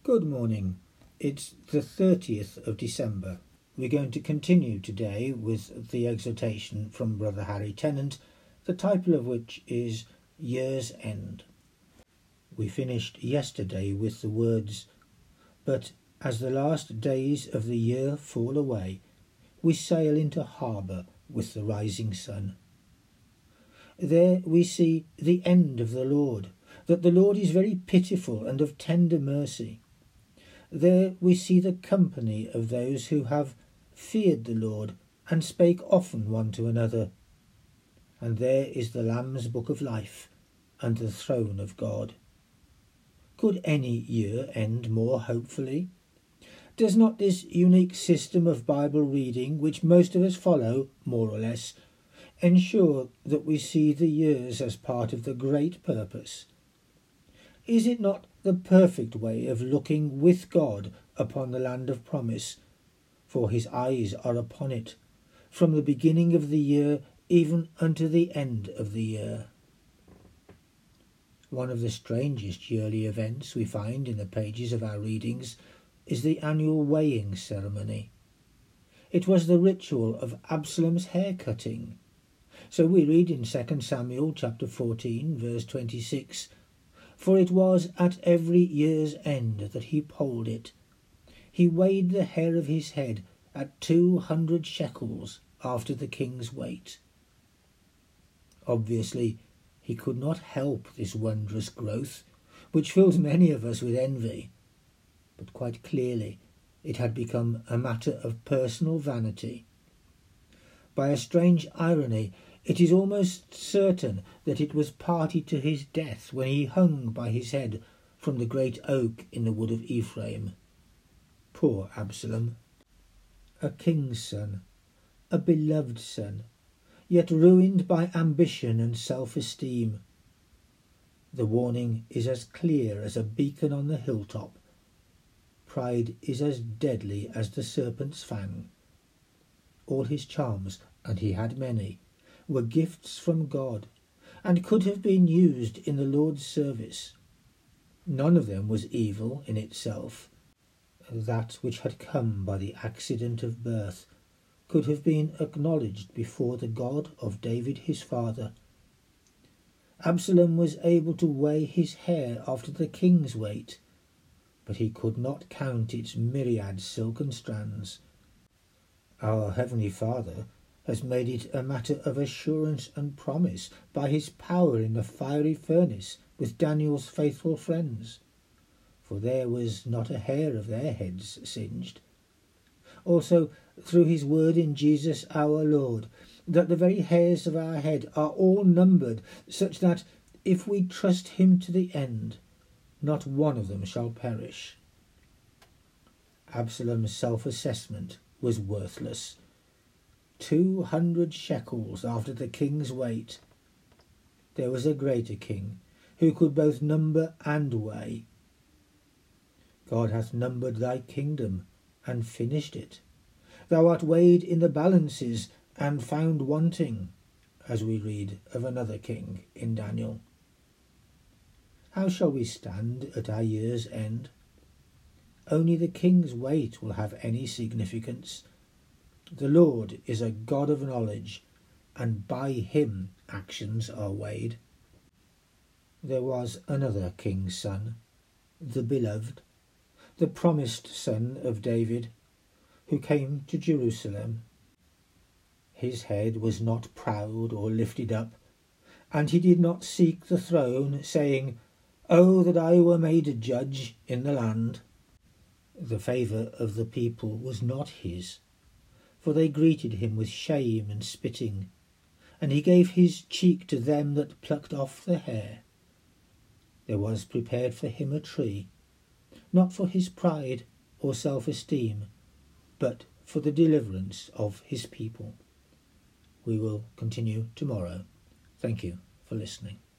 Good morning. It's the 30th of December. We're going to continue today with the exhortation from Brother Harry Tennant, the title of which is Year's End. We finished yesterday with the words, "But as the last days of the year fall away, we sail into harbour with the rising sun." There we see the end of the Lord, that the Lord is very pitiful and of tender mercy. There we see the company of those who have feared the Lord and spake often one to another. And there is the Lamb's book of life and the throne of God. Could any year end more hopefully? Does not this unique system of Bible reading, which most of us follow, more or less, ensure that we see the years as part of the great purpose? Is it not the perfect way of looking with God upon the land of promise? For his eyes are upon it, from the beginning of the year even unto the end of the year. One of the strangest yearly events we find in the pages of our readings is the annual weighing ceremony. It was the ritual of Absalom's hair cutting. So we read in 2 Samuel chapter 14, verse 26, "For it was at every year's end that he polled it. He weighed the hair of his head at 200 shekels after the king's weight." Obviously, he could not help this wondrous growth, which fills many of us with envy. But quite clearly, it had become a matter of personal vanity. By a strange irony, it is almost certain that it was party to his death when he hung by his head from the great oak in the wood of Ephraim. Poor Absalom. A king's son, a beloved son, yet ruined by ambition and self-esteem. The warning is as clear as a beacon on the hilltop. Pride is as deadly as the serpent's fang. All his charms, and he had many, were gifts from God, and could have been used in the Lord's service. None of them was evil in itself. That which had come by the accident of birth could have been acknowledged before the God of David his father. Absalom was able to weigh his hair after the king's weight, but he could not count its myriad silken strands. Our Heavenly Father has made it a matter of assurance and promise by his power in the fiery furnace with Daniel's faithful friends, for there was not a hair of their heads singed. Also, through his word in Jesus our Lord, that the very hairs of our head are all numbered, such that, if we trust him to the end, not one of them shall perish. Absalom's self-assessment was worthless. 200 shekels after the king's weight. There was a greater king, who could both number and weigh. God hath numbered thy kingdom, and finished it. Thou art weighed in the balances, and found wanting, as we read of another king in Daniel. How shall we stand at our year's end? Only the king's weight will have any significance. The Lord is a God of knowledge, and by him actions are weighed. There was another king's son, the beloved, the promised son of David, who came to Jerusalem. His head was not proud or lifted up, and he did not seek the throne, saying, "Oh, that I were made a judge in the land." The favour of the people was not his, for they greeted him with shame and spitting, and he gave his cheek to them that plucked off the hair. There was prepared for him a tree, not for his pride or self-esteem, but for the deliverance of his people. We will continue tomorrow. Thank you for listening.